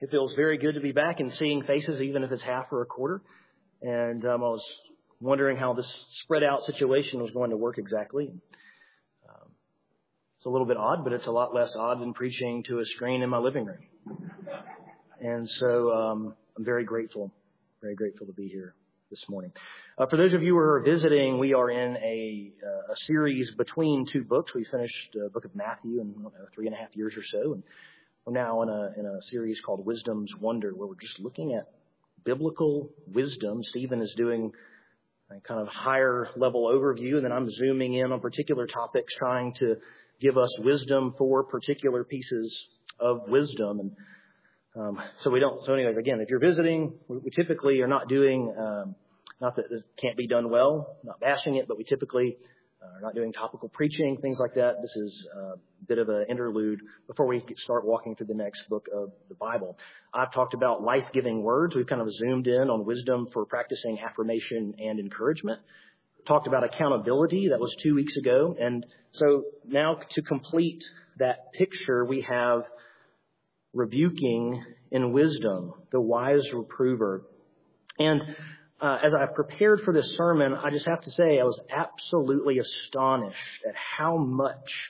It feels very good to be back and seeing faces, even if it's half or a quarter. And I was wondering how this spread out situation was going to work exactly. It's a little bit odd, but it's a lot less odd than preaching to a screen in my living room. And so I'm very grateful to be here this morning. For those of you who are visiting, we are in a series between two books. We finished the book of Matthew in 3.5 years or so, and we're now in a series called Wisdom's Wonder, where we're just looking at biblical wisdom. Stephen is doing a kind of higher level overview, and then I'm zooming in on particular topics, trying to give us wisdom for particular pieces of wisdom. And so anyways, again, if you're visiting, we typically are not doing, not that this can't be done well, not bashing it, but we typically are not doing topical preaching, things like that. This is a bit of an interlude before we start walking through the next book of the Bible. I've talked about life-giving words. We've kind of zoomed in on wisdom for practicing affirmation and encouragement. Talked about accountability. That was 2 weeks ago. And so now to complete that picture, we have rebuking in wisdom, the wise reprover. And as I prepared for this sermon, I just have to say I was absolutely astonished at how much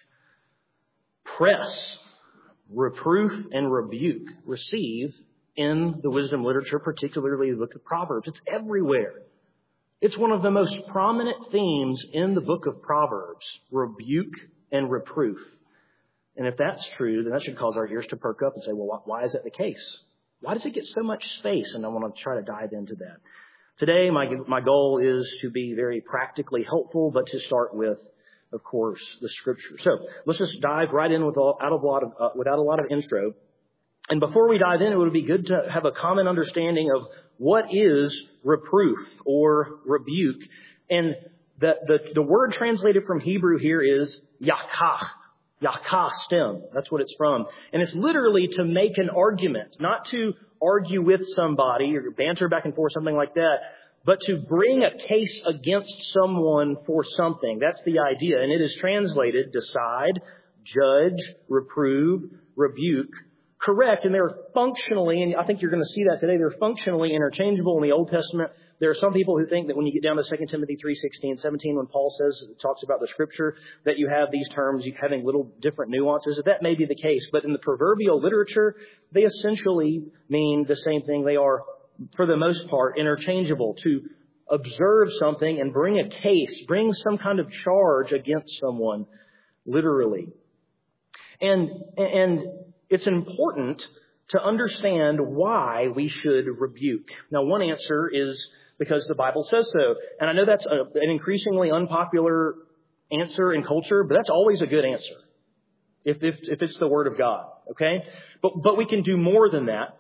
press, reproof, and rebuke receive in the wisdom literature, particularly the book of Proverbs. It's everywhere. It's one of the most prominent themes in the book of Proverbs, rebuke and reproof. And if that's true, then that should cause our ears to perk up and say, well, why is that the case? Why does it get so much space? And I want to try to dive into that. Today, my goal is to be very practically helpful, but to start with, of course, the Scripture. So let's just dive right in without a lot of intro. And before we dive in, it would be good to have a common understanding of what is reproof or rebuke. And the word translated from Hebrew here is yakah. Yakah stem. That's what it's from. And it's literally to make an argument, not to argue with somebody or banter back and forth, something like that, but to bring a case against someone for something. That's the idea. And it is translated decide, judge, reprove, rebuke, correct. And they're functionally, and I think you're going to see that today, they're functionally interchangeable in the Old Testament. There are some people who think that when you get down to 2 Timothy 3:16, 17, when Paul talks about the Scripture, that you have these terms having little different nuances. That may be the case, but in the proverbial literature, they essentially mean the same thing. They are, for the most part, interchangeable. To observe something and bring a case, bring some kind of charge against someone, literally. And it's important to understand why we should rebuke. Now, one answer is because the Bible says so. And I know that's an increasingly unpopular answer in culture, but that's always a good answer if it's the Word of God, okay? But we can do more than that.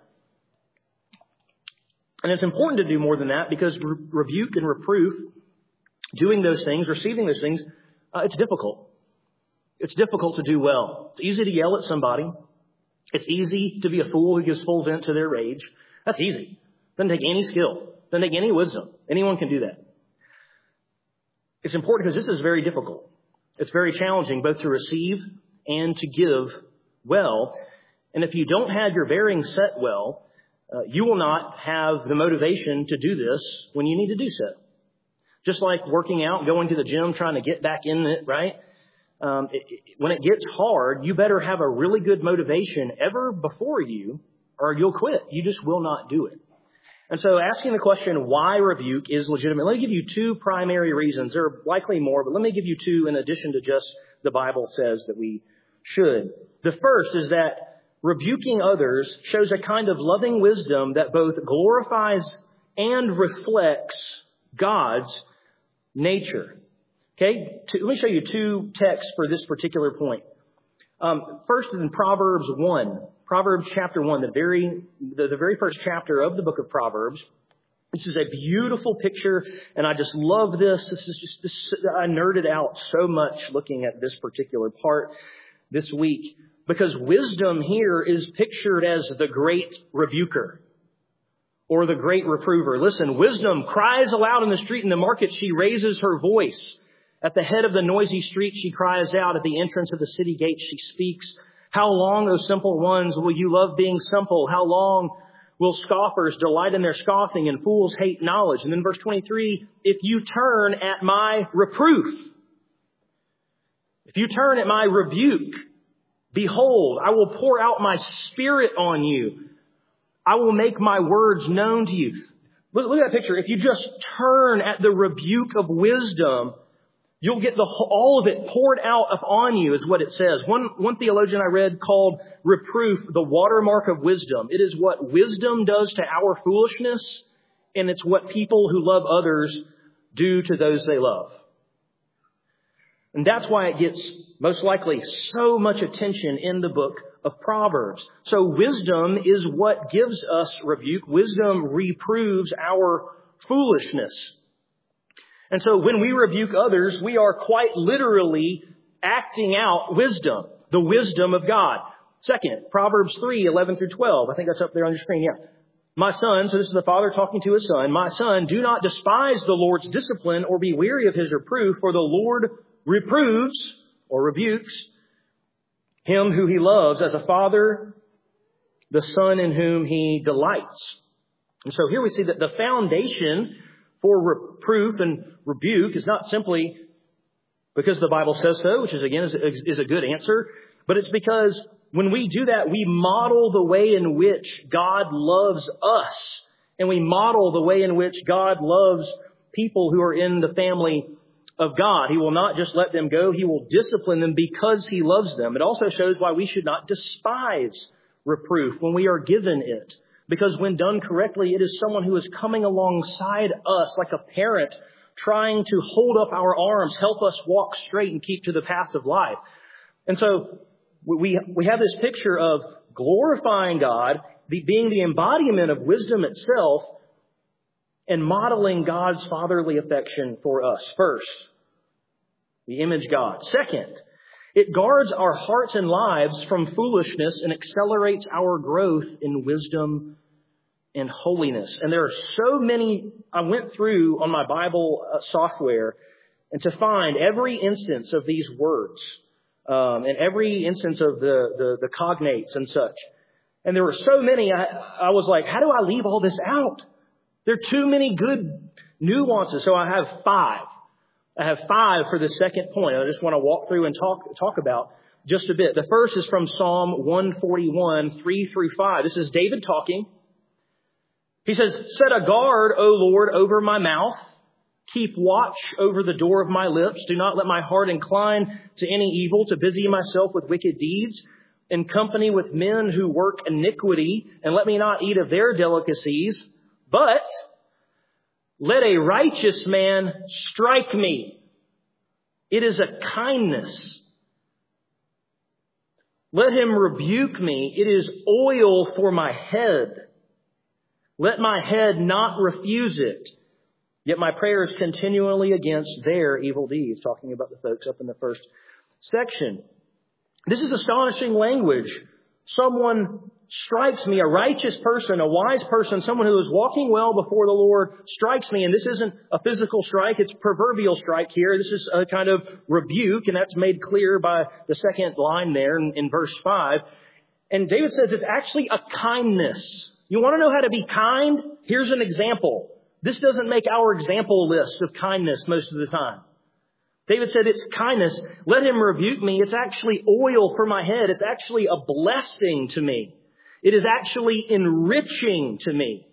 And it's important to do more than that because rebuke and reproof, doing those things, receiving those things, it's difficult. It's difficult to do well. It's easy to yell at somebody. It's easy to be a fool who gives full vent to their rage. That's easy. Doesn't take any skill. Doesn't take any wisdom. Anyone can do that. It's important because this is very difficult. It's very challenging both to receive and to give well. And if you don't have your bearings set well, you will not have the motivation to do this when you need to do so. Just like working out, going to the gym, trying to get back in it, right? When it gets hard, you better have a really good motivation ever before you, or you'll quit. You just will not do it. And so asking the question, why rebuke, is legitimate. Let me give you two primary reasons. There are likely more, but let me give you two in addition to just the Bible says that we should. The first is that rebuking others shows a kind of loving wisdom that both glorifies and reflects God's nature. Okay, let me show you two texts for this particular point. First, in Proverbs 1, Proverbs chapter 1, the very first chapter of the book of Proverbs. This is a beautiful picture, and I just love this. I nerded out so much looking at this particular part this week because wisdom here is pictured as the great rebuker or the great reprover. Listen, wisdom cries aloud in the street, in the market. She raises her voice. At the head of the noisy street, she cries out. At the entrance of the city gate, she speaks. How long, O simple ones, will you love being simple? How long will scoffers delight in their scoffing and fools hate knowledge? And then verse 23, if you turn at my reproof, if you turn at my rebuke, behold, I will pour out my Spirit on you. I will make my words known to you. Look at that picture. If you just turn at the rebuke of wisdom, you'll get all of it poured out upon you, is what it says. One theologian I read called reproof the watermark of wisdom. It is what wisdom does to our foolishness, and it's what people who love others do to those they love. And that's why it gets most likely so much attention in the book of Proverbs. So wisdom is what gives us rebuke. Wisdom reproves our foolishness. And so when we rebuke others, we are quite literally acting out wisdom, the wisdom of God. Second, Proverbs 3:11 through 12. I think that's up there on your screen. Yeah. My son, so this is the father talking to his son. My son, do not despise the Lord's discipline or be weary of his reproof, for the Lord reproves or rebukes him who he loves as a father, the son in whom he delights. And so here we see that the foundation for reproof and rebuke is not simply because the Bible says so, which is again is a good answer, but it's because when we do that, we model the way in which God loves us, and we model the way in which God loves people who are in the family of God. He will not just let them go. He will discipline them because he loves them. It also shows why we should not despise reproof when we are given it. Because when done correctly, it is someone who is coming alongside us like a parent trying to hold up our arms, help us walk straight and keep to the path of life. And so we have this picture of glorifying God, being the embodiment of wisdom itself, and modeling God's fatherly affection for us. First, the image God. Second, it guards our hearts and lives from foolishness and accelerates our growth in wisdom and holiness. And there are so many, I went through on my Bible software and to find every instance of these words, and every instance of the cognates and such. And there were so many, I was like, how do I leave all this out? There are too many good nuances. So I have 5. I have 5 for the second point. I just want to walk through and talk about just a bit. The first is from Psalm 141, 3 through 5. This is David talking. He says, set a guard, O Lord, over my mouth. Keep watch over the door of my lips. Do not let my heart incline to any evil, to busy myself with wicked deeds, in company with men who work iniquity, and let me not eat of their delicacies. But let a righteous man strike me. It is a kindness. Let him rebuke me. It is oil for my head. Let my head not refuse it. Yet my prayer is continually against their evil deeds. Talking about the folks up in the first section. This is astonishing language. Someone strikes me, a righteous person, a wise person, someone who is walking well before the Lord strikes me. And this isn't a physical strike, it's a proverbial strike here. This is a kind of rebuke, and that's made clear by the second line there in verse 5. And David says it's actually a kindness. You want to know how to be kind? Here's an example. This doesn't make our example list of kindness most of the time. David said it's kindness. Let him rebuke me. It's actually oil for my head. It's actually a blessing to me. It is actually enriching to me.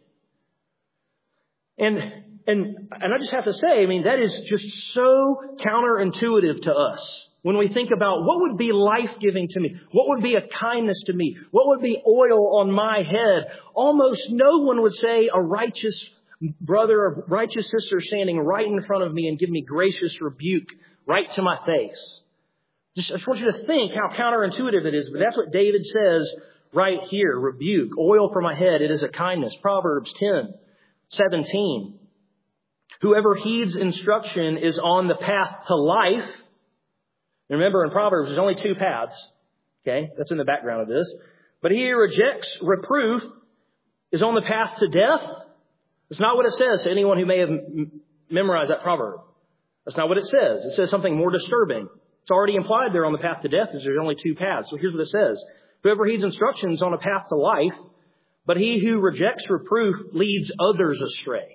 And I just have to say, I mean, that is just so counterintuitive to us. When we think about what would be life-giving to me, what would be a kindness to me, what would be oil on my head, almost no one would say a righteous brother or righteous sister standing right in front of me and give me gracious rebuke right to my face. I just want you to think how counterintuitive it is, but that's what David says right here. Rebuke, oil for my head, it is a kindness. Proverbs 10:17. Whoever heeds instruction is on the path to life. Remember, in Proverbs, there's only 2 paths. Okay, that's in the background of this. But he who rejects reproof is on the path to death. That's not what it says to anyone who may have memorized that proverb. That's not what it says. It says something more disturbing. It It's already implied there on the path to death is there's only two paths. So here's what it says. Whoever heeds instruction is on a path to life, but he who rejects reproof leads others astray.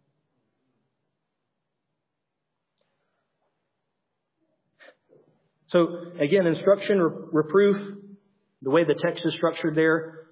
So again, instruction, reproof, the way the text is structured there,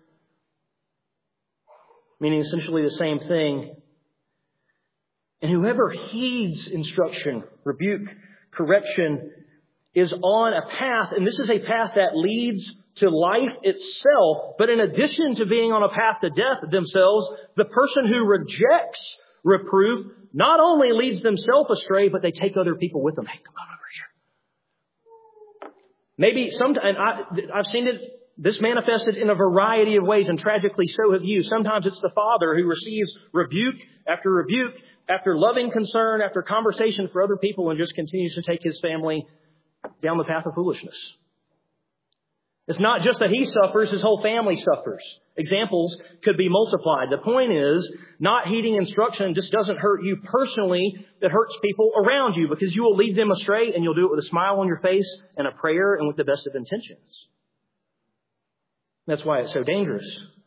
meaning essentially the same thing. And whoever heeds instruction, rebuke, correction, is on a path, and this is a path that leads to life itself, but in addition to being on a path to death themselves, the person who rejects reproof not only leads themselves astray, but they take other people with them. Hey, come on over here. Maybe sometimes, I've seen this manifested in a variety of ways, and tragically so have you. Sometimes it's the father who receives rebuke, after loving concern, after conversation for other people, and just continues to take his family down the path of foolishness. It's not just that he suffers, his whole family suffers. Examples could be multiplied. The point is, not heeding instruction just doesn't hurt you personally. It hurts people around you because you will lead them astray, and you'll do it with a smile on your face and a prayer and with the best of intentions. That's why it's so dangerous.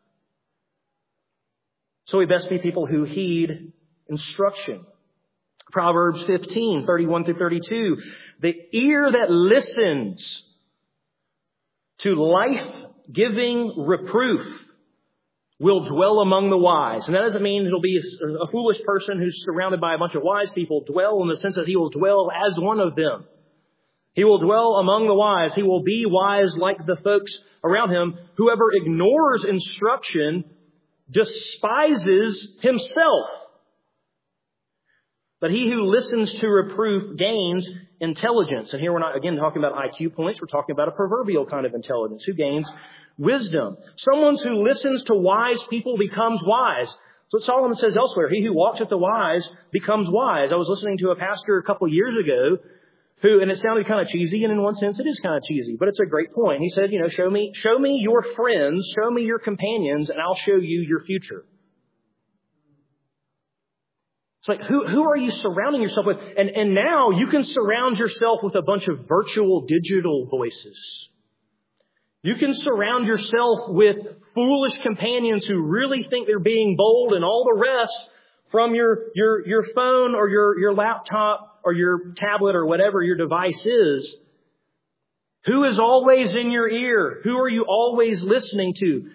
So we best be people who heed instruction. Proverbs 15, 31 through 32. The ear that listens to life-giving reproof will dwell among the wise. And that doesn't mean it'll be a foolish person who's surrounded by a bunch of wise people. Dwell in the sense that he will dwell as one of them. He will dwell among the wise. He will be wise like the folks around him. Whoever ignores instruction despises himself. But he who listens to reproof gains intelligence. And here we're not, again, talking about IQ points. We're talking about a proverbial kind of intelligence. Who gains wisdom? Someone who listens to wise people becomes wise. That's what Solomon says elsewhere. He who walks with the wise becomes wise. I was listening to a pastor a couple years ago who, and it sounded kind of cheesy, and in one sense it is kind of cheesy, but it's a great point. He said, show me your friends, show me your companions, and I'll show you your future. It's like, who are you surrounding yourself with? And now you can surround yourself with a bunch of virtual digital voices. You can surround yourself with foolish companions who really think they're being bold, and all the rest from your phone or your laptop or your tablet or whatever your device is. Who is always in your ear? Who are you always listening to?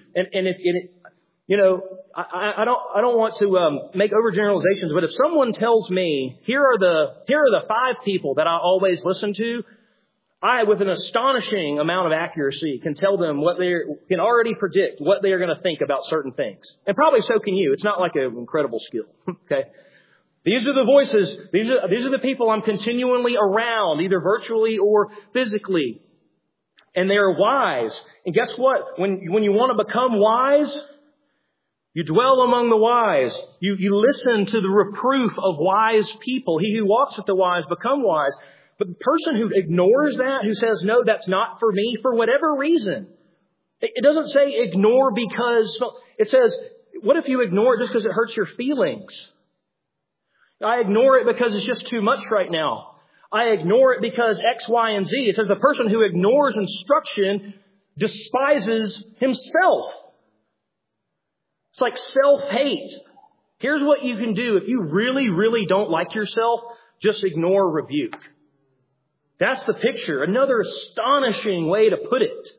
I don't want to make overgeneralizations, but if someone tells me, here are the 5 people that I always listen to, I, with an astonishing amount of accuracy, can tell them can already predict what they are going to think about certain things. And probably so can you. It's not like an incredible skill. Okay. These are the voices. These are the people I'm continually around, either virtually or physically. And they are wise. And guess what? When you want to become wise, you dwell among the wise. You listen to the reproof of wise people. He who walks with the wise become wise. But the person who ignores that, who says, no, that's not for me, for whatever reason. It doesn't say ignore because, it says, what if you ignore it just because it hurts your feelings? I ignore it because it's just too much right now. I ignore it because X, Y, and Z. It says the person who ignores instruction despises himself. It's like self-hate. Here's what you can do. If you really, really don't like yourself, just ignore rebuke. That's the picture. Another astonishing way to put it.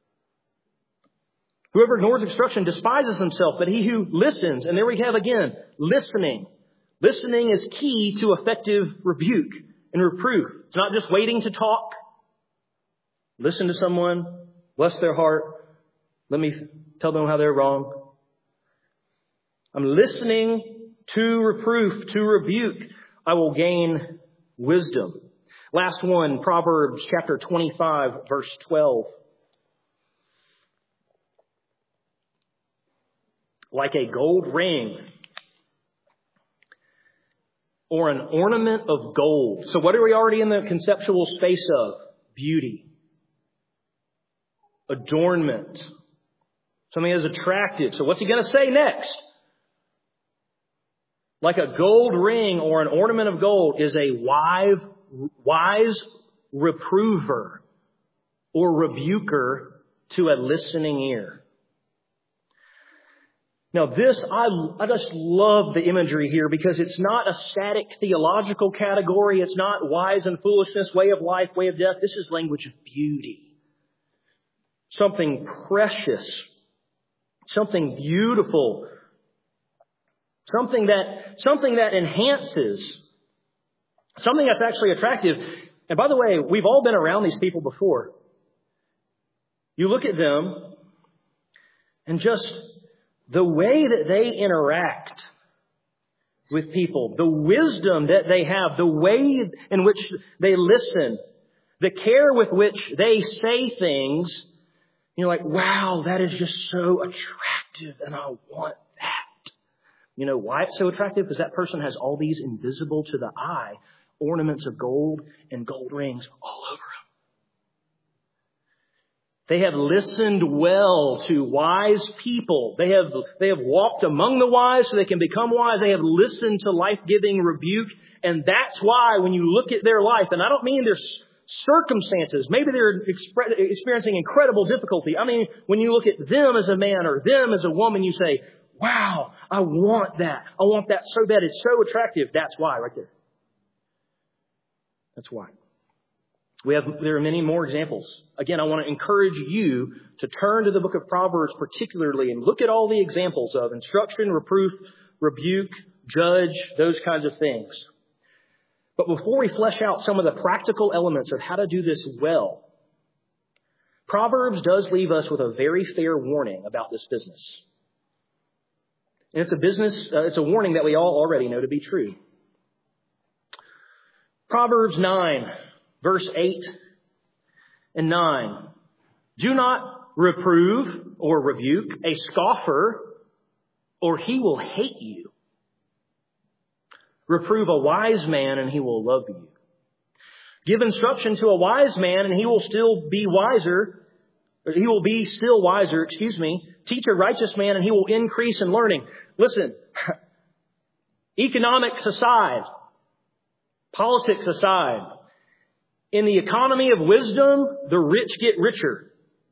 Whoever ignores instruction despises himself, but he who listens, and there we have again, listening. Listening is key to effective rebuke and reproof. It's not just waiting to talk. Listen to someone, bless their heart. Let me tell them how they're wrong. I'm listening to reproof, to rebuke. I will gain wisdom. Last one, Proverbs chapter 25, verse 12. Like a gold ring or an ornament of gold. So what are we already in the conceptual space of? Beauty. Adornment. Something that is attractive. So what's he going to say next? Like a gold ring or an ornament of gold is a wise reprover or rebuker to a listening ear. Now this, I just love the imagery here because it's not a static theological category. It's not wise and foolishness, way of life, way of death. This is language of beauty. Something precious. Something beautiful. Something that enhances. Something that's actually attractive. And by the way, we've all been around these people before. You look at them and just the way that they interact with people, the wisdom that they have, the way in which they listen, the care with which they say things, you're like, wow, that is just so attractive and I want that. You know why it's so attractive? Because that person has all these invisible to the eye ornaments of gold and gold rings all over them. They have listened well to wise people. They have walked among the wise so they can become wise. They have listened to life-giving rebuke. And that's why when you look at their life, and I don't mean their circumstances, maybe they're experiencing incredible difficulty. I mean, when you look at them as a man or them as a woman, you say, wow, I want that. I want that so bad. It's so attractive. That's why right there. That's why. There are many more examples. Again, I want to encourage you to turn to the book of Proverbs particularly and look at all the examples of instruction, reproof, rebuke, judge, those kinds of things. But before we flesh out some of the practical elements of how to do this well, Proverbs does leave us with a very fair warning about this business. And it's a warning that we all already know to be true. Proverbs 9. Verse 8 and 9. Do not reprove or rebuke a scoffer, or he will hate you. Reprove a wise man, and he will love you. Give instruction to a wise man, and he will still be wiser. He will be still wiser, Teach a righteous man, and he will increase in learning. Listen, economics aside, politics aside, in the economy of wisdom, the rich get richer.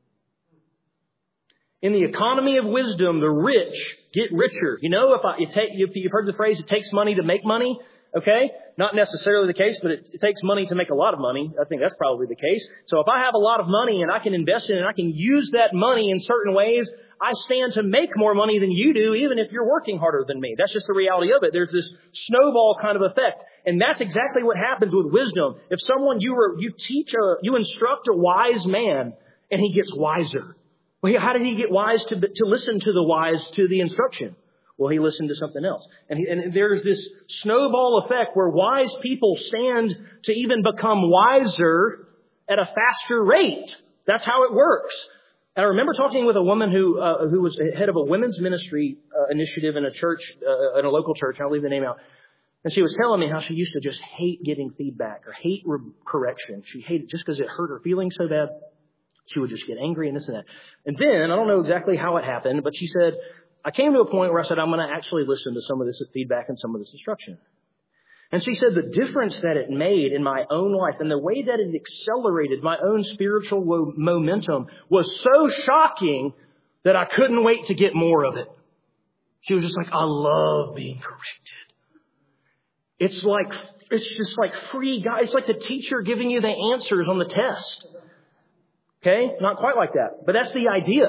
In the economy of wisdom, the rich get richer. You know, you've heard the phrase, it takes money to make money. Okay? Not necessarily the case, but it takes money to make a lot of money. I think that's probably the case. So if I have a lot of money and I can invest in it and I can use that money in certain ways, I stand to make more money than you do, even if you're working harder than me. That's just the reality of it. There's this snowball kind of effect. And that's exactly what happens with wisdom. If someone you instruct a wise man and he gets wiser. Well, how did he get wise to listen to the wise to the instruction? Well, he listened to something else. And there's this snowball effect where wise people stand to even become wiser at a faster rate. That's how it works. And I remember talking with a woman who was head of a women's ministry initiative in a church, in a local church. I'll leave the name out. And she was telling me how she used to just hate getting feedback or hate correction. She hated just because it hurt her feelings so bad. She would just get angry and this and that. And then, I don't know exactly how it happened, but she said, I came to a point where I said, I'm going to actually listen to some of this feedback and some of this instruction. And she said the difference that it made in my own life and the way that it accelerated my own spiritual momentum was so shocking that I couldn't wait to get more of it. She was just like, I love being corrected. It's just like free guide. It's like the teacher giving you the answers on the test. Okay? Not quite like that, but that's the idea.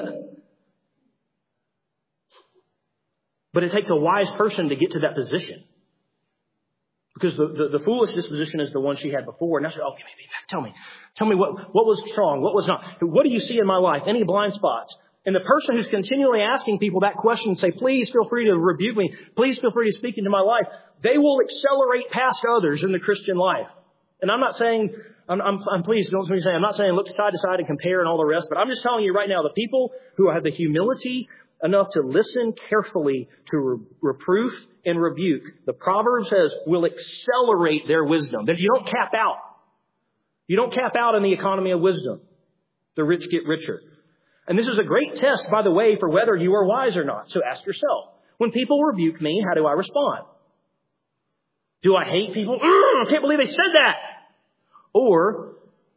But it takes a wise person to get to that position. Because the foolish disposition is the one she had before. And I said, oh, give me feedback. Tell me what was strong, what was not. What do you see in my life? Any blind spots? And the person who's continually asking people that question and say, please feel free to rebuke me. Please feel free to speak into my life. They will accelerate past others in the Christian life. And I'm not saying, please don't say, I'm not saying look side to side and compare and all the rest. But I'm just telling you right now, the people who have the humility enough to listen carefully to reproof and rebuke, the proverb says, will accelerate their wisdom. That you don't cap out. You don't cap out in the economy of wisdom. The rich get richer. And this is a great test, by the way, for whether you are wise or not. So ask yourself, when people rebuke me, how do I respond? Do I hate people? I can't believe they said that. Or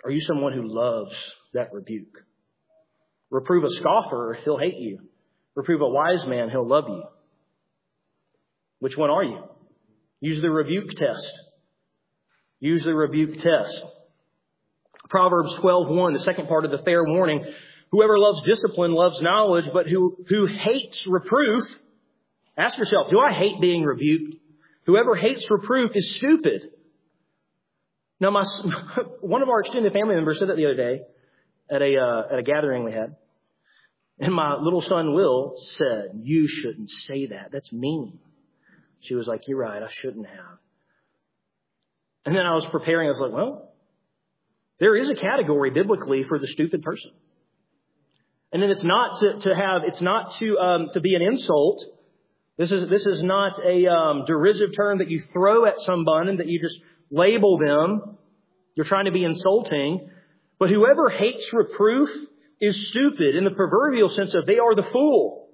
Are you someone who loves that rebuke? Reprove a scoffer, he'll hate you. Reprove a wise man, he'll love you. Which one are you? Use the rebuke test. Use the rebuke test. Proverbs 12:1, the second part of the fair warning. Whoever loves discipline loves knowledge, but who hates reproof, ask yourself, do I hate being rebuked? Whoever hates reproof is stupid. Now, one of our extended family members said that the other day at a gathering we had. And my little son, Will, said, you shouldn't say that. That's mean. She was like, you're right, I shouldn't have. And then I was preparing. I was like, well, there is a category biblically for the stupid person. And then it's not to be an insult. This is not a derisive term that you throw at someone and that you just label them. You're trying to be insulting. But whoever hates reproof is stupid in the proverbial sense of they are the fool.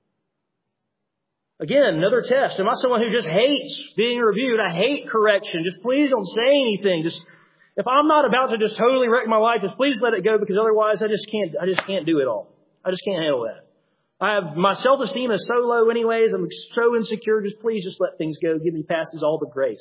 Again, another test. Am I someone who just hates being rebuked? I hate correction. Just please don't say anything. Just if I'm not about to just totally wreck my life, just please let it go, because otherwise I just can't do it all. I just can't handle that. My self-esteem is so low anyways. I'm so insecure. Please let things go. Give me passes all the grace.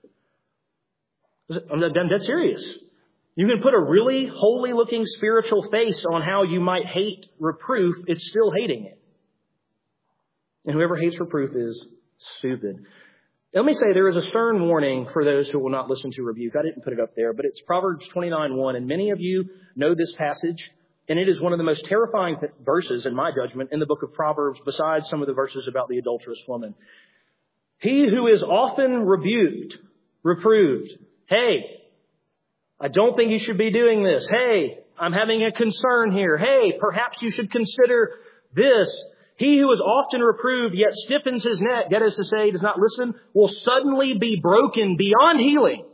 I'm dead serious. You can put a really holy looking spiritual face on how you might hate reproof. It's still hating it. And whoever hates reproof is stupid. Let me say there is a stern warning for those who will not listen to rebuke. I didn't put it up there, but it's Proverbs 29:1. And many of you know this passage. And it is one of the most terrifying verses, in my judgment, in the book of Proverbs, besides some of the verses about the adulterous woman. He who is often reproved. Hey, I don't think you should be doing this. Hey, I'm having a concern here. Hey, perhaps you should consider this. He who is often reproved yet stiffens his neck, that is to say, does not listen, will suddenly be broken beyond healing.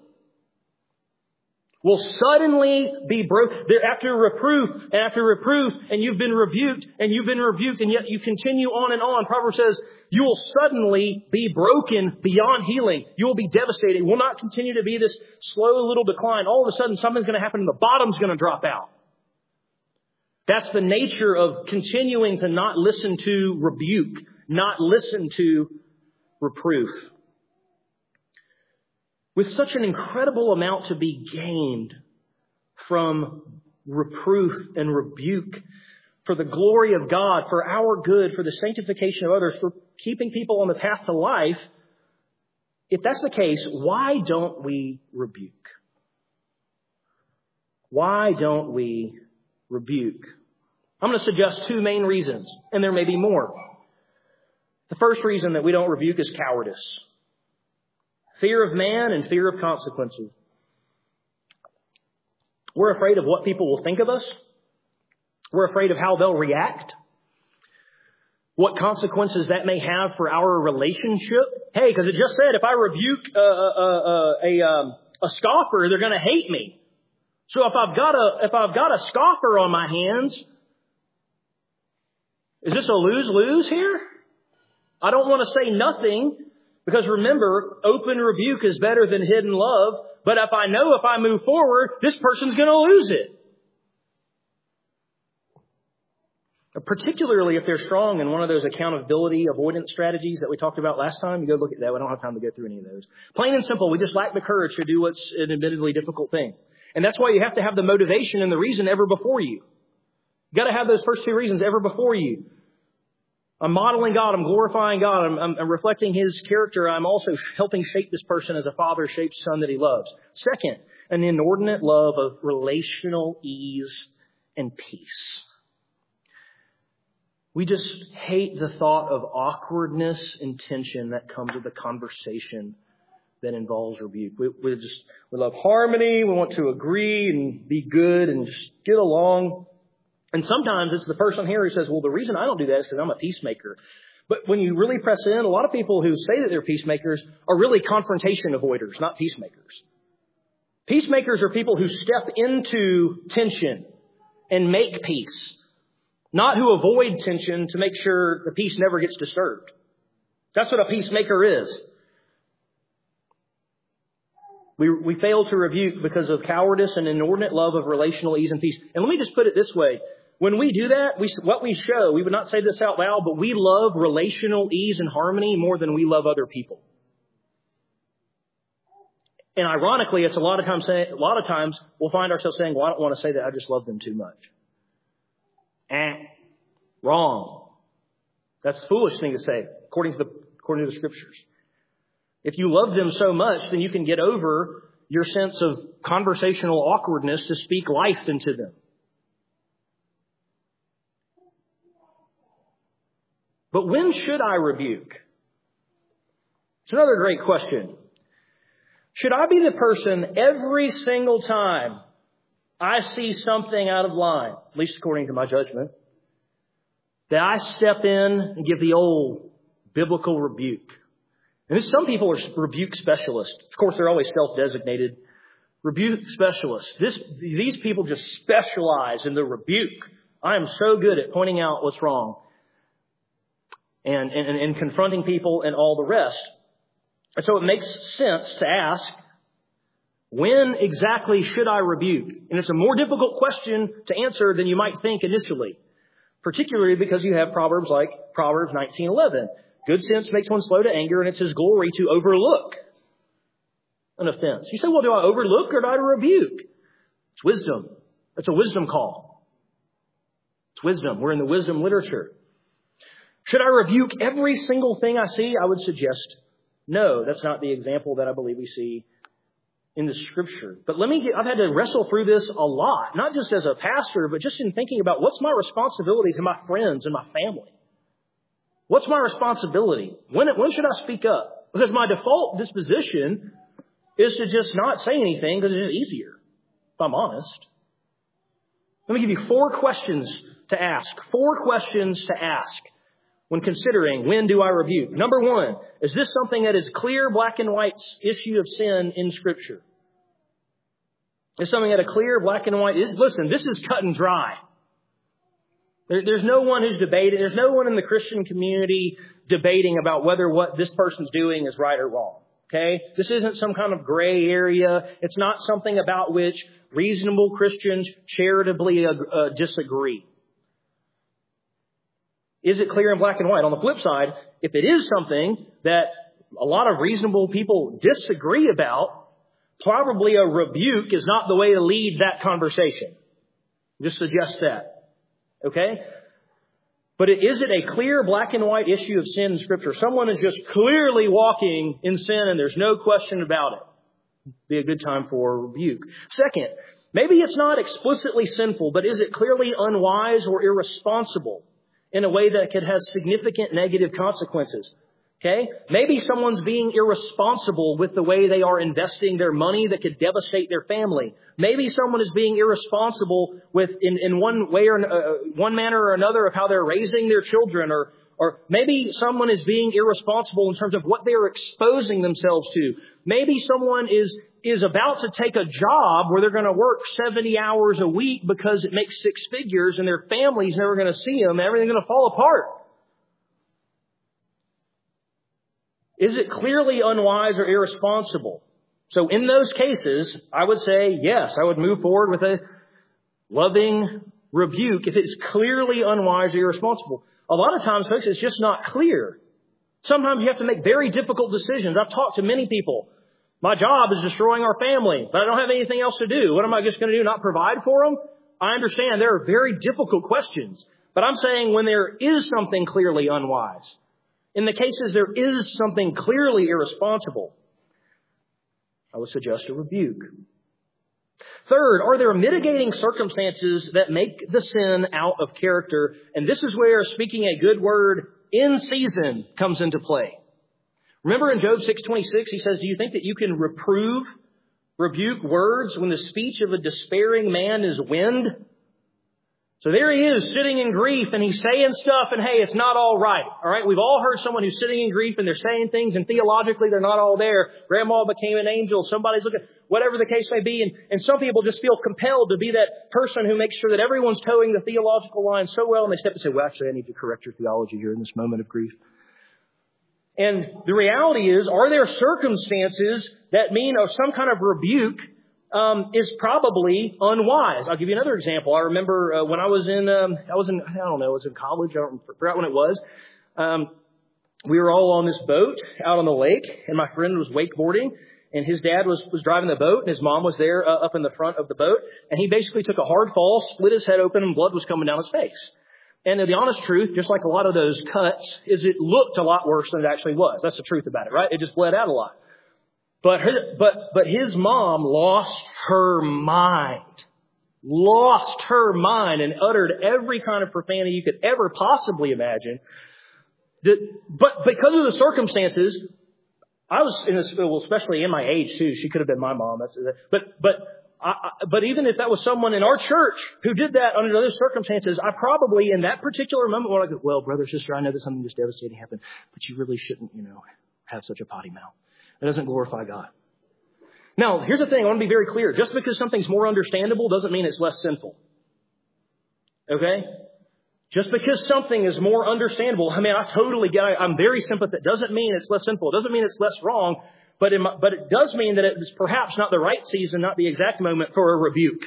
Will suddenly be broken. After reproof, and you've been rebuked, and yet you continue on and on. Proverbs says, you will suddenly be broken beyond healing. You will be devastated. It will not continue to be this slow little decline. All of a sudden, something's going to happen and the bottom's going to drop out. That's the nature of continuing to not listen to rebuke, not listen to reproof. With such an incredible amount to be gained from reproof and rebuke, for the glory of God, for our good, for the sanctification of others, for keeping people on the path to life, if that's the case, why don't we rebuke? Why don't we rebuke? I'm going to suggest two main reasons, and there may be more. The first reason that we don't rebuke is cowardice. Fear of man and fear of consequences. We're afraid of what people will think of us. We're afraid of how they'll react. What consequences that may have for our relationship. Hey, because it just said if I rebuke a scoffer, they're going to hate me. So if I've got a scoffer on my hands, is this a lose-lose here? I don't want to say nothing. Because remember, open rebuke is better than hidden love. But if I know if I move forward, this person's going to lose it. Particularly if they're strong in one of those accountability avoidance strategies that we talked about last time. You go look at that. We don't have time to go through any of those. Plain and simple, we just lack the courage to do what's an admittedly difficult thing. And that's why you have to have the motivation and the reason ever before you. You've got to have those first two reasons ever before you. I'm modeling God. I'm glorifying God. I'm reflecting His character. I'm also helping shape this person as a father shapes the son that he loves. Second, an inordinate love of relational ease and peace. We just hate the thought of awkwardness and tension that comes with a conversation that involves rebuke. We love harmony. We want to agree and be good and just get along. And sometimes it's the person here who says, well, the reason I don't do that is because I'm a peacemaker. But when you really press in, a lot of people who say that they're peacemakers are really confrontation avoiders, not peacemakers. Peacemakers are people who step into tension and make peace, not who avoid tension to make sure the peace never gets disturbed. That's what a peacemaker is. We fail to rebuke because of cowardice and inordinate love of relational ease and peace. And let me just put it this way. When we do that, what we show, we would not say this out loud, but we love relational ease and harmony more than we love other people. And ironically, it's a lot of times we'll find ourselves saying, well, I don't want to say that. I just love them too much. Wrong. That's a foolish thing to say, according to the Scriptures. If you love them so much, then you can get over your sense of conversational awkwardness to speak life into them. But when should I rebuke? It's another great question. Should I be the person every single time I see something out of line, at least according to my judgment, that I step in and give the old biblical rebuke? And some people are rebuke specialists. Of course, they're always self-designated rebuke specialists. These people just specialize in the rebuke. I am so good at pointing out what's wrong and confronting people and all the rest. And so it makes sense to ask, when exactly should I rebuke? And it's a more difficult question to answer than you might think initially, particularly because you have proverbs like Proverbs 19:11. Good sense makes one slow to anger, and it's his glory to overlook an offense. You say, well, do I overlook or do I rebuke? It's wisdom. It's a wisdom call. It's wisdom. We're in the wisdom literature. Should I rebuke every single thing I see? I would suggest no. That's not the example that I believe we see in the Scripture. But I've had to wrestle through this a lot, not just as a pastor, but just in thinking about what's my responsibility to my friends and my family. What's my responsibility? When should I speak up? Because my default disposition is to just not say anything because it's just easier, if I'm honest. Let me give you 4 questions to ask. 4 questions to ask when considering when do I rebuke. Number 1, is this something that is clear, black and white issue of sin in Scripture? Is something that a clear, black and white is? Listen, this is cut and dry. There's no one who's debating. There's no one in the Christian community debating about whether what this person's doing is right or wrong. Okay? This isn't some kind of gray area. It's not something about which reasonable Christians charitably disagree. Is it clear in black and white? On the flip side, if it is something that a lot of reasonable people disagree about, probably a rebuke is not the way to lead that conversation. Just suggest that. Okay? But is it a clear black and white issue of sin in Scripture? Someone is just clearly walking in sin and there's no question about it. Be a good time for a rebuke. Second, maybe it's not explicitly sinful, but is it clearly unwise or irresponsible in a way that could have significant negative consequences? Okay? Maybe someone's being irresponsible with the way they are investing their money that could devastate their family. Maybe someone is being irresponsible with in one way or one manner or another of how they're raising their children, or maybe someone is being irresponsible in terms of what they're exposing themselves to. Maybe someone is about to take a job where they're going to work 70 hours a week because it makes 6 figures and their family's never going to see them. Everything's going to fall apart. Is it clearly unwise or irresponsible? So in those cases, I would say, yes, I would move forward with a loving rebuke if it's clearly unwise or irresponsible. A lot of times, folks, it's just not clear. Sometimes you have to make very difficult decisions. I've talked to many people. My job is destroying our family, but I don't have anything else to do. What am I just going to do? Not provide for them? I understand there are very difficult questions, but I'm saying when there is something clearly unwise, in the cases there is something clearly irresponsible, I would suggest a rebuke. Third, are there mitigating circumstances that make the sin out of character? And this is where speaking a good word in season comes into play. Remember in Job 6:26, he says, do you think that you can rebuke words when the speech of a despairing man is wind? So there he is sitting in grief and he's saying stuff and hey, it's not all right. All right. We've all heard someone who's sitting in grief and they're saying things and theologically they're not all there. Grandma became an angel. Somebody's looking, whatever the case may be. And some people just feel compelled to be that person who makes sure that everyone's towing the theological line so well. And they step and say, well, actually, I need to correct your theology here in this moment of grief. And the reality is, are there circumstances that mean some kind of rebuke is probably unwise? I'll give you another example. I remember when I was in college. I forgot when it was. We were all on this boat out on the lake, and my friend was wakeboarding, and his dad was driving the boat, and his mom was there up in the front of the boat, and he basically took a hard fall, split his head open, and blood was coming down his face. And the honest truth, just like a lot of those cuts, is it looked a lot worse than it actually was. That's the truth about it, right? It just bled out a lot. But his mom lost her mind. Lost her mind and uttered every kind of profanity you could ever possibly imagine. But because of the circumstances, I was in this, well, especially in my age too. She could have been my mom. But even if that was someone in our church who did that under those circumstances, I probably in that particular moment would go, well, brother, sister, I know that something just devastating happened, but you really shouldn't, have such a potty mouth. It doesn't glorify God. Now, here's the thing. I want to be very clear. Just because something's more understandable doesn't mean it's less sinful. Okay? Just because something is more understandable, I totally get it. I'm very sympathetic. Doesn't mean it's less sinful. It doesn't mean it's less wrong. But it does mean that it's perhaps not the right season, not the exact moment for a rebuke.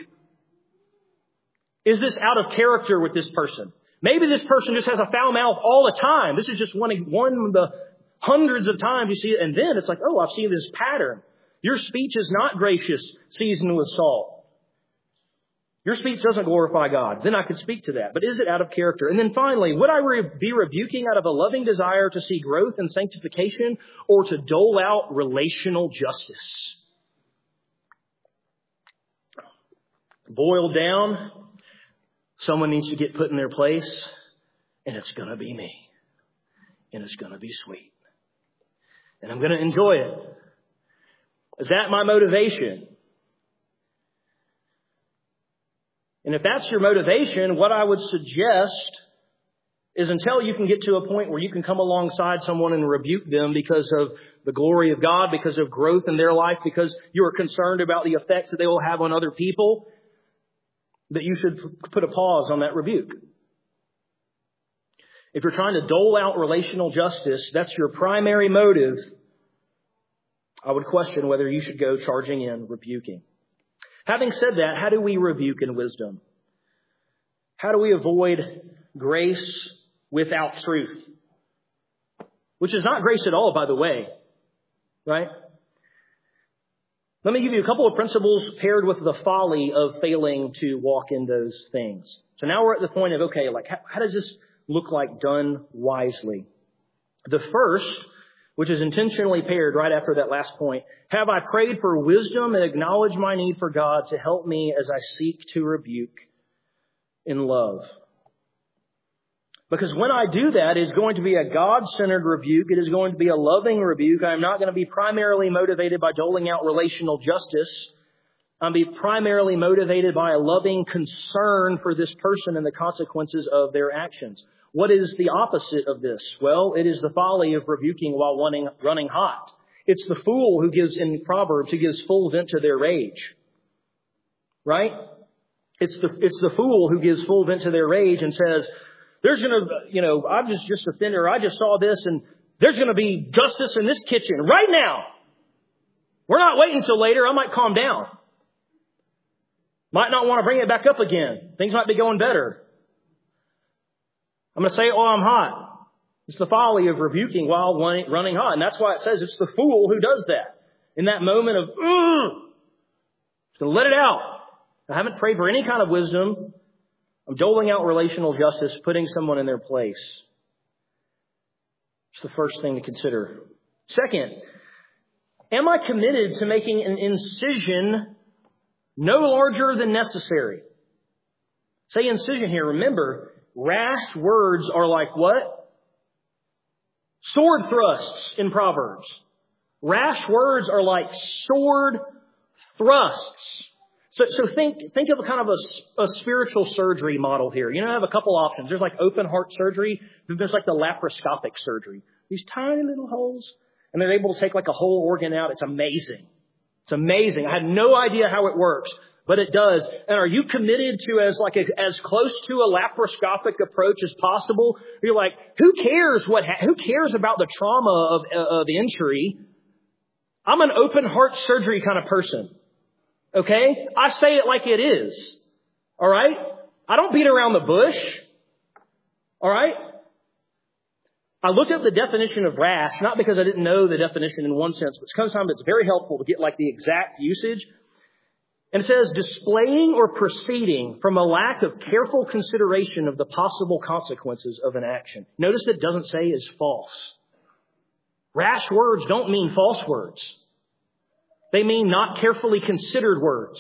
Is this out of character with this person? Maybe this person just has a foul mouth all the time. This is just one of the hundreds of times you see it. And then it's like, oh, I've seen this pattern. Your speech is not gracious, seasoned with salt. Your speech doesn't glorify God. Then I could speak to that. But is it out of character? And then finally, would I be rebuking out of a loving desire to see growth and sanctification or to dole out relational justice? Boiled down, someone needs to get put in their place, and it's going to be me. And it's going to be sweet. And I'm going to enjoy it. Is that my motivation? And if that's your motivation, what I would suggest is until you can get to a point where you can come alongside someone and rebuke them because of the glory of God, because of growth in their life, because you are concerned about the effects that they will have on other people, that you should put a pause on that rebuke. If you're trying to dole out relational justice, that's your primary motive, I would question whether you should go charging in rebuking. Having said that, how do we rebuke in wisdom? How do we avoid grace without truth? Which is not grace at all, by the way. Right? Let me give you a couple of principles paired with the folly of failing to walk in those things. So now we're at the point of, okay, how does this look like done wisely? The first, which is intentionally paired right after that last point, have I prayed for wisdom and acknowledged my need for God to help me as I seek to rebuke in love? Because when I do that, it's going to be a God-centered rebuke. It is going to be a loving rebuke. I'm not going to be primarily motivated by doling out relational justice. I'm going to be primarily motivated by a loving concern for this person and the consequences of their actions. What is the opposite of this? Well, it is the folly of rebuking while running hot. It's the fool who gives, in Proverbs, who gives full vent to their rage. Right? It's the fool who gives full vent to their rage and says, there's going to, I'm just offended, or I just saw this, and there's going to be justice in this kitchen right now. We're not waiting until later. I might calm down. Might not want to bring it back up again. Things might be going better. I'm going to say, oh, I'm hot. It's the folly of rebuking while running hot. And that's why it says it's the fool who does that. In that moment of, just going to let it out. I haven't prayed for any kind of wisdom. I'm doling out relational justice, putting someone in their place. It's the first thing to consider. Second, am I committed to making an incision no larger than necessary? Say incision here. Remember, rash words are like what? Sword thrusts in Proverbs. Rash words are like sword thrusts. So think of a kind of a spiritual surgery model here. I have a couple options. There's like open heart surgery. Then there's like the laparoscopic surgery. These tiny little holes. And they're able to take like a whole organ out. It's amazing. It's amazing. I had no idea how it works but it does. And are you committed to as close to a laparoscopic approach as possible? You're like, who cares who cares about the trauma of injury? I'm an open heart surgery kind of person. Okay? I say it like it is. All right? I don't beat around the bush. All right? I looked up the definition of rash, not because I didn't know the definition in one sense, but sometimes it's very helpful to get like the exact usage. And it says, displaying or proceeding from a lack of careful consideration of the possible consequences of an action. Notice it doesn't say is false. Rash words don't mean false words. They mean not carefully considered words.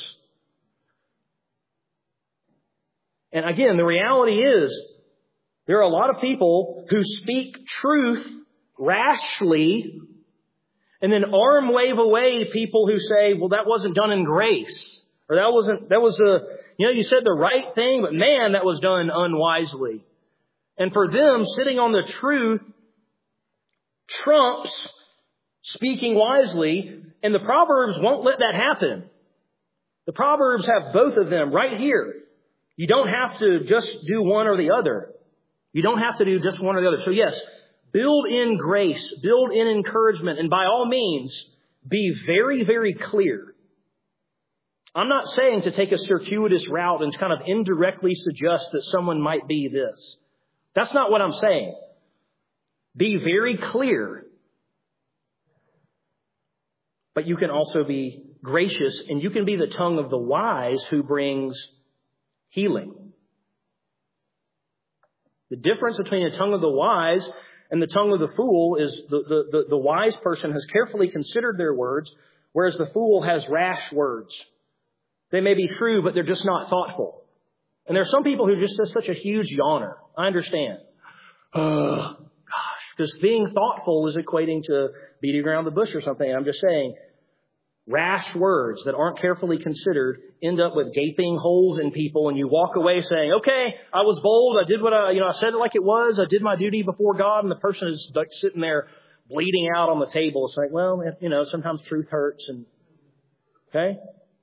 And again, the reality is, there are a lot of people who speak truth rashly and then arm wave away people who say, well, that wasn't done in grace. Or you said the right thing, but man, that was done unwisely. And for them, sitting on the truth trumps speaking wisely, and the Proverbs won't let that happen. The Proverbs have both of them right here. You don't have to just do one or the other. You don't have to do just one or the other. So yes, build in grace, build in encouragement, and by all means, be very, very clear. I'm not saying to take a circuitous route and kind of indirectly suggest that someone might be this. That's not what I'm saying. Be very clear. But you can also be gracious, and you can be the tongue of the wise who brings healing. The difference between the tongue of the wise and the tongue of the fool is the wise person has carefully considered their words, whereas the fool has rash words. They may be true, but they're just not thoughtful. And there are some people who just are such a huge yawner. I understand. Because being thoughtful is equating to beating around the bush or something. I'm just saying, rash words that aren't carefully considered end up with gaping holes in people, and you walk away saying, okay, I was bold. I did what I said it like it was. I did my duty before God. And the person is like sitting there bleeding out on the table. It's like, well, sometimes truth hurts. And okay.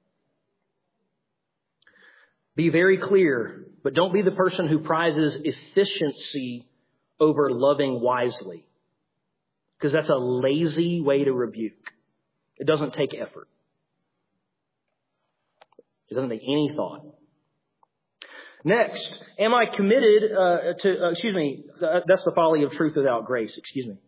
Be very clear, but don't be the person who prizes efficiency over loving wisely. Because that's a lazy way to rebuke. It doesn't take effort. It doesn't take any thought. Next, am I committed that's the folly of truth without grace. Excuse me.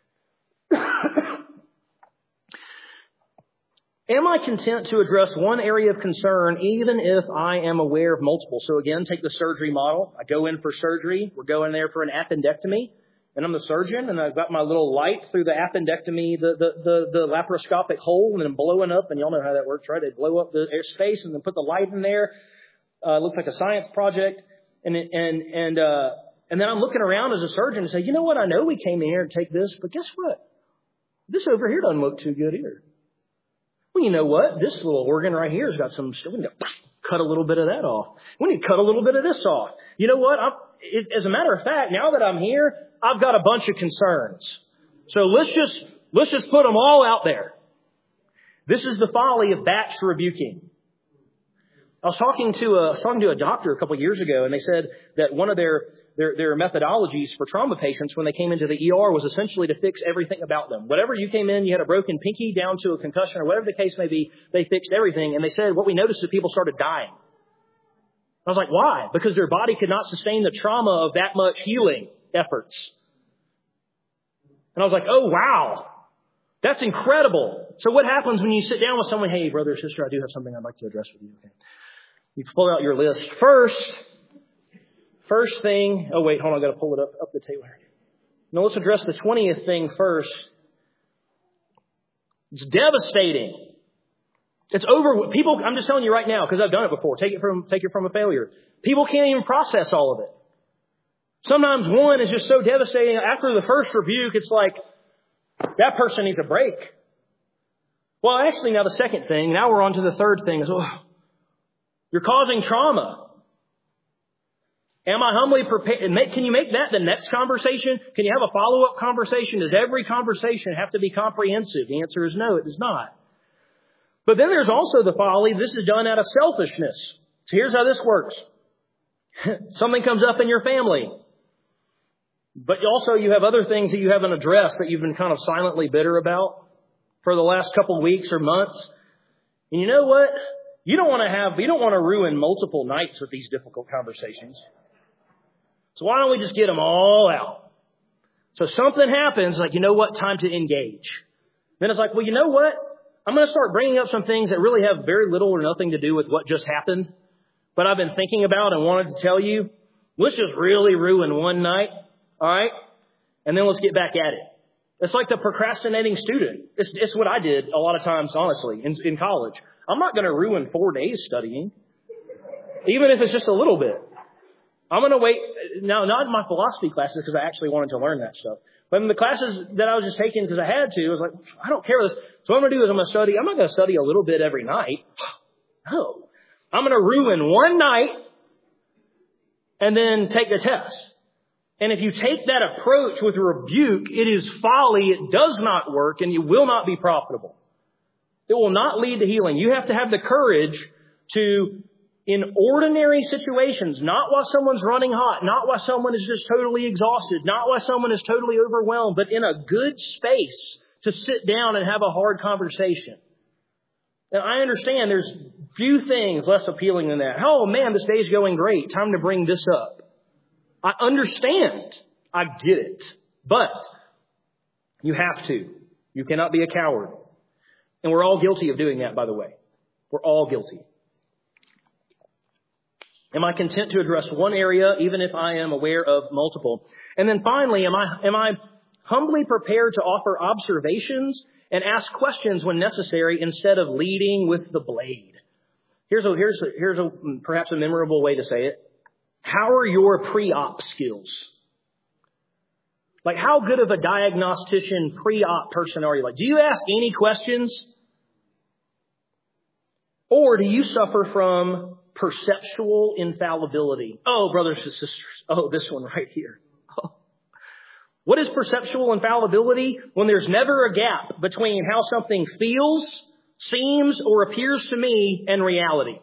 Am I content to address one area of concern even if I am aware of multiple? So again, take the surgery model. I go in for surgery. We're going there for an appendectomy. And I'm the surgeon, and I've got my little light through the appendectomy, the laparoscopic hole, and then blowing up. And y'all know how that works, right? They blow up the air space and then put the light in there. It looks like a science project. And then I'm looking around as a surgeon and say, you know what? I know we came in here to take this, but guess what? This over here doesn't look too good either. Well, you know what? This little organ right here has got some. We need to cut a little bit of that off. We need to cut a little bit of this off. You know what? As a matter of fact, now that I'm here, I've got a bunch of concerns. So let's just put them all out there. This is the folly of batch rebuking. I was talking to a doctor a couple of years ago, and they said that one of their methodologies for trauma patients when they came into the ER was essentially to fix everything about them. Whatever you came in, you had a broken pinky down to a concussion or whatever the case may be, they fixed everything. And they said what we noticed is people started dying. I was like, why? Because their body could not sustain the trauma of that much healing efforts. And I was like, oh, wow. That's incredible. So what happens when you sit down with someone, hey, brother or sister, I do have something I'd like to address with you. Okay. You pull out your list. First thing, oh, wait, hold on, I've got to pull it up the table. No, let's address the 20th thing first. It's devastating. It's over. People, I'm just telling you right now, because I've done it before. Take it from a failure. People can't even process all of it. Sometimes one is just so devastating. After the first rebuke, it's like, that person needs a break. Well, actually, now the second thing, now we're on to the third thing. Is, you're causing trauma. Am I humbly prepared? Can you make that the next conversation? Can you have a follow-up conversation? Does every conversation have to be comprehensive? The answer is no, it does not. But then there's also the folly. This is done out of selfishness. So here's how this works. Something comes up in your family. But also you have other things that you haven't addressed that you've been kind of silently bitter about for the last couple of weeks or months. And you know what? You don't want to ruin multiple nights with these difficult conversations. So why don't we just get them all out? So something happens, like, you know what? Time to engage. Then it's like, well, you know what? I'm going to start bringing up some things that really have very little or nothing to do with what just happened, but I've been thinking about and wanted to tell you. Let's just really ruin one night, all right? And then let's get back at it. It's like the procrastinating student. It's what I did a lot of times, honestly, in college. I'm not going to ruin 4 days studying, even if it's just a little bit. I'm going to wait. Now, not in my philosophy classes because I actually wanted to learn that stuff. But in the classes that I was just taking because I had to, I was like, I don't care this. So what I'm going to do is I'm going to study. I'm not going to study a little bit every night. No. I'm going to ruin one night and then take the test. And if you take that approach with rebuke, it is folly. It does not work and you will not be profitable. It will not lead to healing. You have to have the courage to, in ordinary situations, not while someone's running hot, not while someone is just totally exhausted, not while someone is totally overwhelmed, but in a good space to sit down and have a hard conversation. And I understand there's few things less appealing than that. Oh man, this day's going great. Time to bring this up. I understand. I get it. But you have to. You cannot be a coward. And we're all guilty of doing that, by the way. We're all guilty. Am I content to address one area, even if I am aware of multiple? And then finally, am I humbly prepared to offer observations and ask questions when necessary instead of leading with the blade? Here's perhaps a memorable way to say it. How are your pre-op skills? Like, how good of a diagnostician pre-op person are you? Like, do you ask any questions? Or do you suffer from perceptual infallibility? Oh, brothers and sisters. Oh, this one right here. Oh. What is perceptual infallibility? When there's never a gap between how something feels, seems, or appears to me and reality.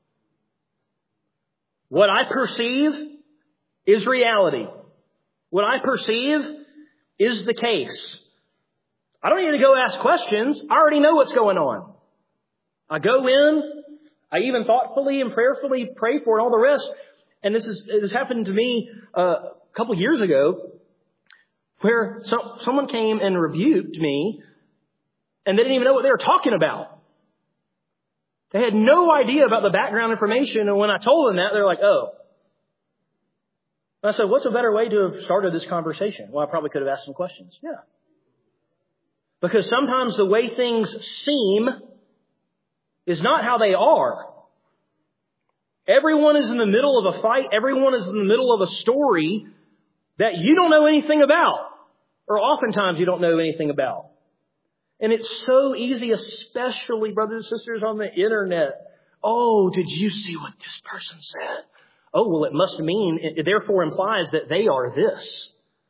What I perceive is reality. What I perceive is the case. I don't need to go ask questions. I already know what's going on. I go in, I even thoughtfully and prayerfully pray for it, all the rest. And this happened to me a couple years ago where someone came and rebuked me and they didn't even know what they were talking about. They had no idea about the background information. And when I told them that, they're like, oh. And I said, what's a better way to have started this conversation? Well, I probably could have asked some questions. Yeah. Because sometimes the way things seem is not how they are. Everyone is in the middle of a fight. Everyone is in the middle of a story that you don't know anything about. Or oftentimes you don't know anything about. And it's so easy, especially, brothers and sisters, on the internet. Oh, did you see what this person said? Oh, well, it must mean, it therefore implies that they are this.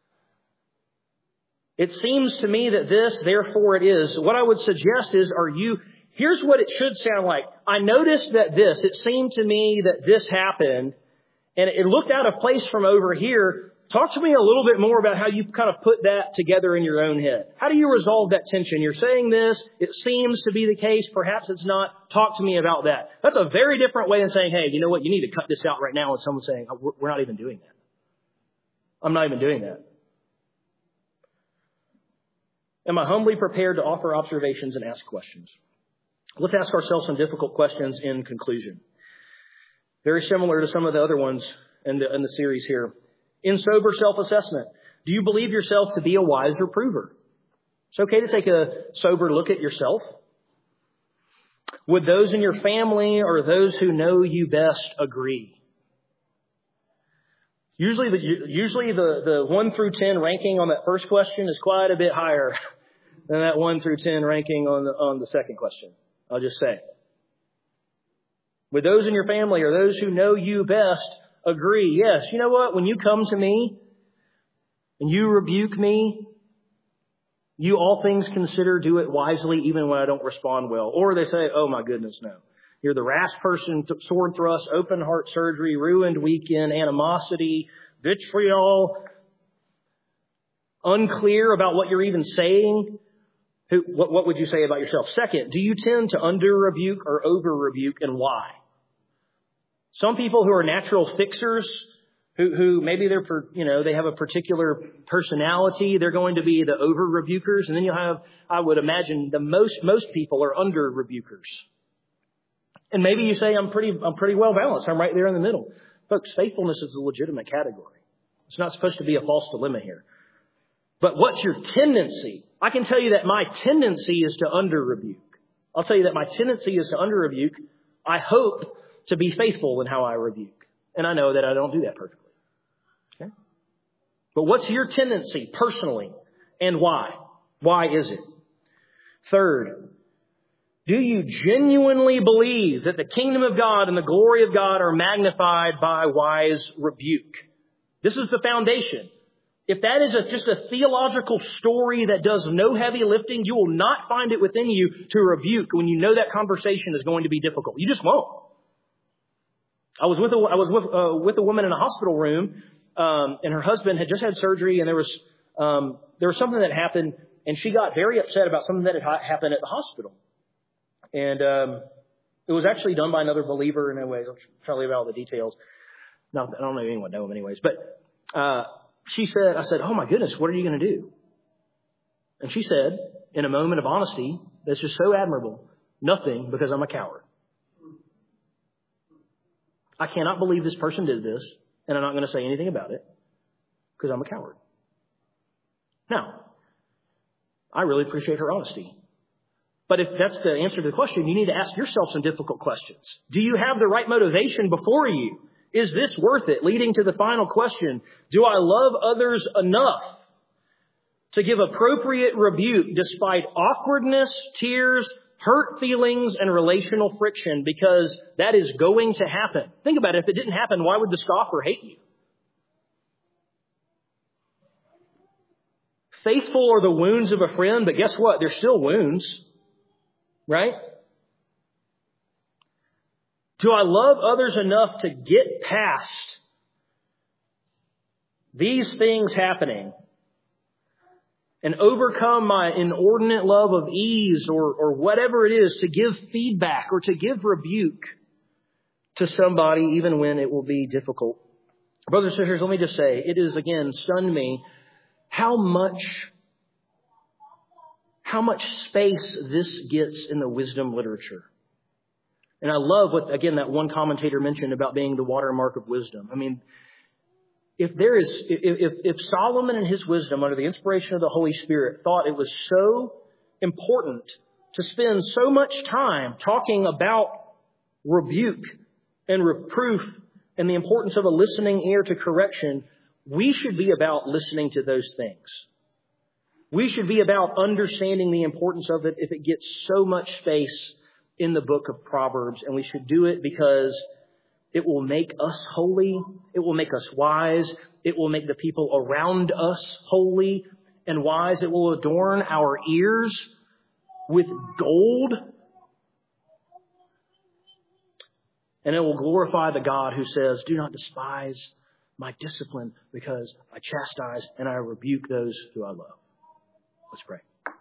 It seems to me that this, therefore it is. What I would suggest is, here's what it should sound like. I noticed that it seemed to me that this happened, and it looked out of place from over here. Talk to me a little bit more about how you kind of put that together in your own head. How do you resolve that tension? You're saying this, it seems to be the case, perhaps it's not. Talk to me about that. That's a very different way than saying, hey, you know what, you need to cut this out right now, and someone's saying, oh, we're not even doing that. I'm not even doing that. Am I humbly prepared to offer observations and ask questions? Let's ask ourselves some difficult questions in conclusion. Very similar to some of the other ones in the series here. In sober self-assessment, do you believe yourself to be a wise reprover? It's okay to take a sober look at yourself. Would those in your family or those who know you best agree? Usually the 1 through 10 ranking on that first question is quite a bit higher than that 1 through 10 ranking on the second question. I'll just say. Would those in your family or those who know you best agree? Yes. You know what? When you come to me and you rebuke me, You, all things consider, do it wisely even when I don't respond well. Or they say, oh my goodness, no. You're the rash person, sword thrust, open heart surgery, ruined weekend, animosity, vitriol, unclear about what you're even saying. What would you say about yourself? Second, do you tend to under-rebuke or over-rebuke, and why? Some people who are natural fixers, who maybe they have a particular personality, they're going to be the over-rebukers. And then you'll have, I would imagine, most people are under-rebukers. And maybe you say, I'm pretty well balanced. I'm right there in the middle. Folks, faithfulness is a legitimate category. It's not supposed to be a false dilemma here. But what's your tendency? I can tell you that my tendency is to under-rebuke. I'll tell you that my tendency is to under-rebuke. I hope to be faithful in how I rebuke. And I know that I don't do that perfectly. Okay? But what's your tendency personally, and why? Why is it? Third, do you genuinely believe that the kingdom of God and the glory of God are magnified by wise rebuke? This is the foundation. If that is just a theological story that does no heavy lifting, you will not find it within you to rebuke when you know that conversation is going to be difficult. You just won't. I was with a woman in a hospital room, and her husband had just had surgery, and there was something that happened, and she got very upset about something that had happened at the hospital. And it was actually done by another believer in a way. I'll try to leave out all the details. No, I don't know if anyone know him anyways. But I said, oh my goodness, what are you going to do? And she said, in a moment of honesty, that's just so admirable, nothing, because I'm a coward. I cannot believe this person did this, and I'm not going to say anything about it because I'm a coward. Now, I really appreciate her honesty. But if that's the answer to the question, you need to ask yourself some difficult questions. Do you have the right motivation before you? Is this worth it? Leading to the final question, do I love others enough to give appropriate rebuke despite awkwardness, tears, hurt feelings, and relational friction? Because that is going to happen. Think about it. If it didn't happen, why would the scoffer hate you? Faithful are the wounds of a friend, but guess what? They're still wounds. Right? Do I love others enough to get past these things happening and overcome my inordinate love of ease or whatever it is to give feedback or to give rebuke to somebody even when it will be difficult? Brothers and sisters, let me just say, it has again stunned me how much space this gets in the wisdom literature. And I love what, again, that one commentator mentioned about being the watermark of wisdom. I mean, if Solomon in his wisdom under the inspiration of the Holy Spirit thought it was so important to spend so much time talking about rebuke and reproof and the importance of a listening ear to correction, we should be about listening to those things. We should be about understanding the importance of it if it gets so much space in the book of Proverbs. And we should do it because it will make us holy. It will make us wise. It will make the people around us holy and wise. It will adorn our ears with gold. And it will glorify the God who says, do not despise my discipline because I chastise and I rebuke those who I love. Let's pray.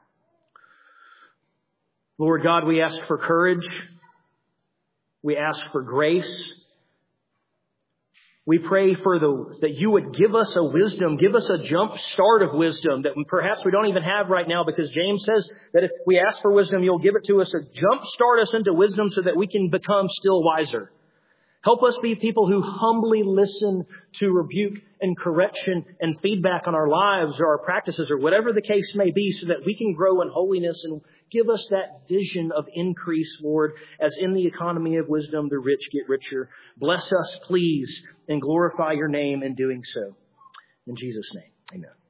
Lord God, we ask for courage. We ask for grace. We pray that you would give us a wisdom, give us a jump start of wisdom that perhaps we don't even have right now, because James says that if we ask for wisdom, you'll give it to us, or jump start us into wisdom so that we can become still wiser. Help us be people who humbly listen to rebuke and correction and feedback on our lives or our practices or whatever the case may be, so that we can grow in holiness, and give us that vision of increase, Lord, as in the economy of wisdom, the rich get richer. Bless us, please, and glorify your name in doing so. In Jesus' name, amen.